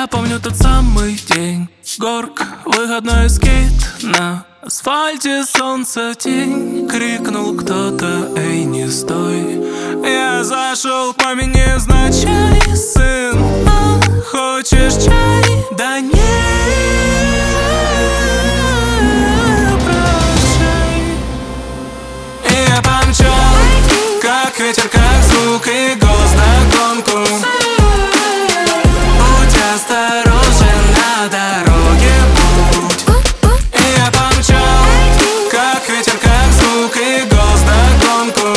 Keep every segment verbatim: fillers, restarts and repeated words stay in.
Я помню тот самый день, горк, выходной скейт. На асфальте солнце тень, крикнул кто-то: эй, не стой. Я зашел к маме невзначай: сын, а хочешь чай? Да не, прощай. И я помчал, как ветер, как звук и голос вдогонку. Будь осторожен, на дороге будь. И я помчал, как ветер, как звук и голос вдогонку.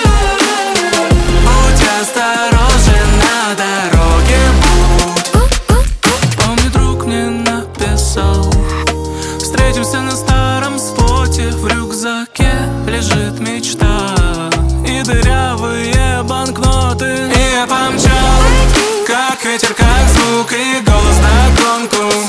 Будь осторожен, на дороге будь. Помню, друг мне написал: встретимся на старом споте, в рюкзаке лежит мечта и дырявые банкноты. И я помчал, как ветер, как звук и голос вдогонку.